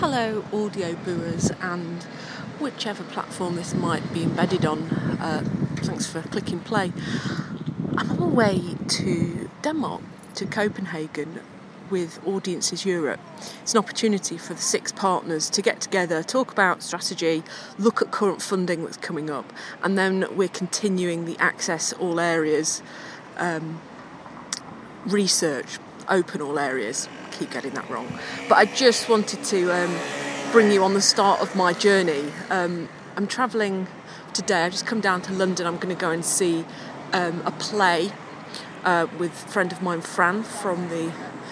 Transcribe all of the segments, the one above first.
Hello audio booers and whichever platform this might be embedded on, thanks for clicking play. I'm on my way to Denmark, to Copenhagen with Audiences Europe. It's an opportunity for the 6 partners to get together, talk about strategy, look at current funding that's coming up, and then we're continuing the Access All Areas research, open all areas. Keep getting that wrong, but I just wanted to bring you on the start of my journey. I'm travelling today. I've just come down to London. I'm going to go and see a play with a friend of mine, Fran, from the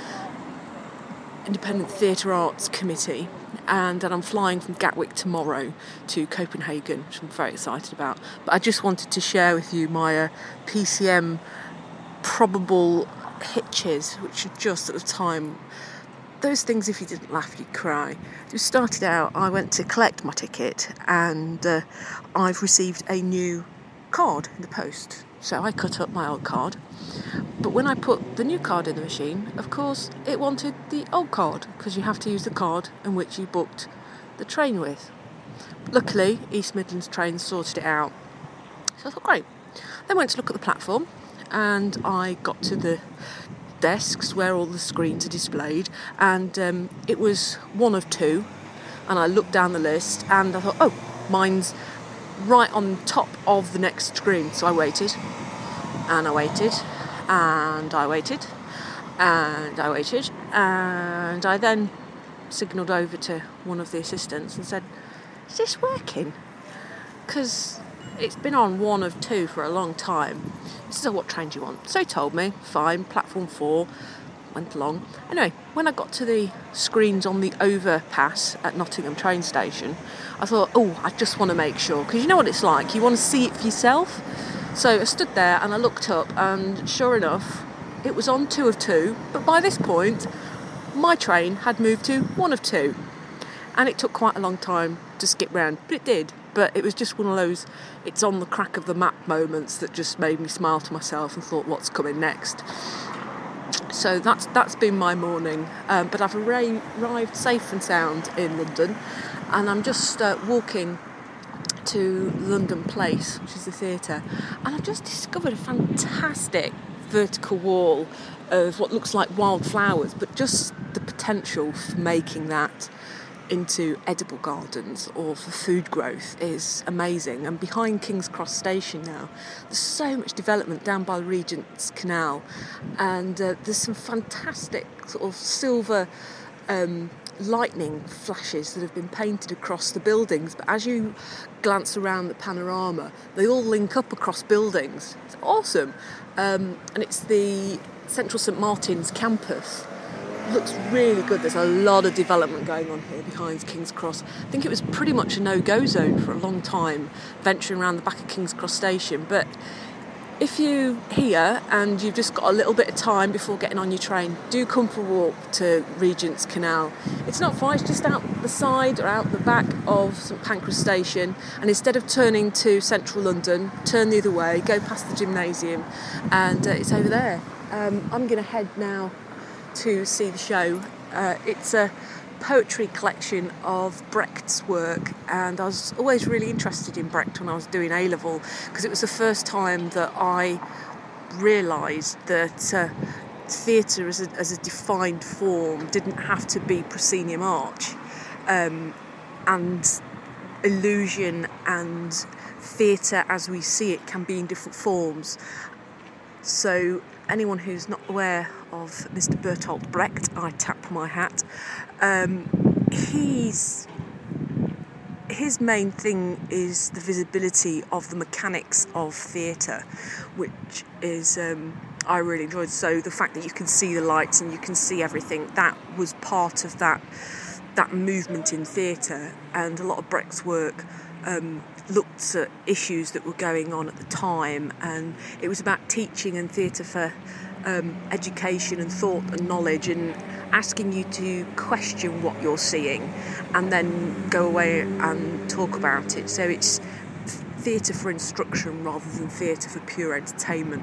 Independent Theatre Arts Committee, and then I'm flying from Gatwick tomorrow to Copenhagen, which I'm very excited about. But I just wanted to share with you my PCM probable hitches, which are just at the time, those things, if you didn't laugh you'd cry. It started out, I went to collect my ticket, and I've received a new card in the post, so I cut up my old card, but when I put the new card in the machine, of course it wanted the old card, because you have to use the card in which you booked the train with. Luckily East Midlands Trains sorted it out, so I thought great. Then went to look at the platform, and I got to the desks where all the screens are displayed, and it was one of 2, and I looked down the list and I thought, oh, mine's right on top of the next screen. So I waited and I waited and I waited and I waited, and I then signalled over to one of the assistants and said, is this working? Because it's been on one of 2 for a long time. So what train do you want? So he told me, fine, platform 4, went along. Anyway, when I got to the screens on the overpass at Nottingham train station, I thought, oh, I just want to make sure, because you know what it's like, you want to see it for yourself. So I stood there and I looked up, and sure enough, it was on 2 of 2, but by this point, my train had moved to 1 of 2. And it took quite a long time to skip round, but it did. But it was just one of those, it's on the crack of the map moments that just made me smile to myself and thought, what's coming next? So that's been my morning. But I've arrived safe and sound in London, and I'm just walking to London Place, which is the theatre, and I've just discovered a fantastic vertical wall of what looks like wildflowers, but just the potential for making that into edible gardens or for food growth is amazing. And behind King's Cross Station now, there's so much development down by the Regent's Canal, and there's some fantastic sort of silver lightning flashes that have been painted across the buildings, but as you glance around the panorama, they all link up across buildings. It's awesome. And it's the Central St Martin's campus. Looks really good. There's a lot of development going on here behind King's Cross. I think it was pretty much a no-go zone for a long time, venturing around the back of King's Cross Station. But if you're here and you've just got a little bit of time before getting on your train, do come for a walk to Regent's Canal. It's not far, it's just out the side or out the back of St Pancras Station, and instead of turning to central London, turn the other way, go past the gymnasium, and it's over there. I'm going to head now to see the show. It's a poetry collection of Brecht's work, and I was always really interested in Brecht when I was doing A-level, because it was the first time that I realised that theatre as a defined form didn't have to be proscenium arch, and illusion and theatre as we see it can be in different forms. So anyone who's not aware of Mr. Bertolt Brecht, I tap my hat. His main thing is the visibility of the mechanics of theatre, which is I really enjoyed. So the fact that you can see the lights and you can see everything, that was part of that movement in theatre. And a lot of Brecht's work looked at issues that were going on at the time, and it was about teaching and theatre for education and thought and knowledge, and asking you to question what you're seeing and then go away and talk about it. So it's theatre for instruction rather than theatre for pure entertainment.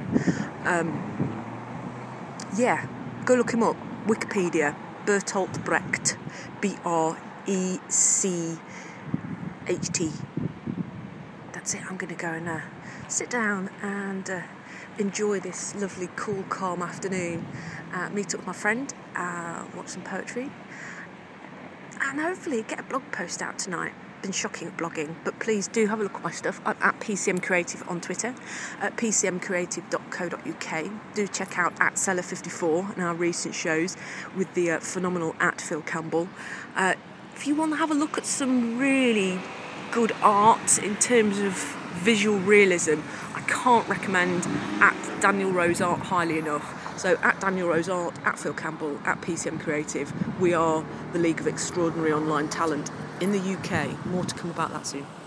Go look him up. Wikipedia, Bertolt Brecht, Brecht, That's it. I'm going to go and sit down and enjoy this lovely, cool, calm afternoon. Meet up with my friend, watch some poetry, and hopefully get a blog post out tonight. Been shocking at blogging, but please do have a look at my stuff. I'm at PCM Creative on Twitter, at pcmcreative.co.uk. Do check out at Cellar54 and our recent shows with the phenomenal at Phil Campbell. If you want to have a look at some really good art in terms of visual realism, I can't recommend at Daniel Rose Art highly enough. So at Daniel Rose Art, at Phil Campbell, at PCM Creative, we are the League of Extraordinary Online Talent in the UK. More to come about that soon.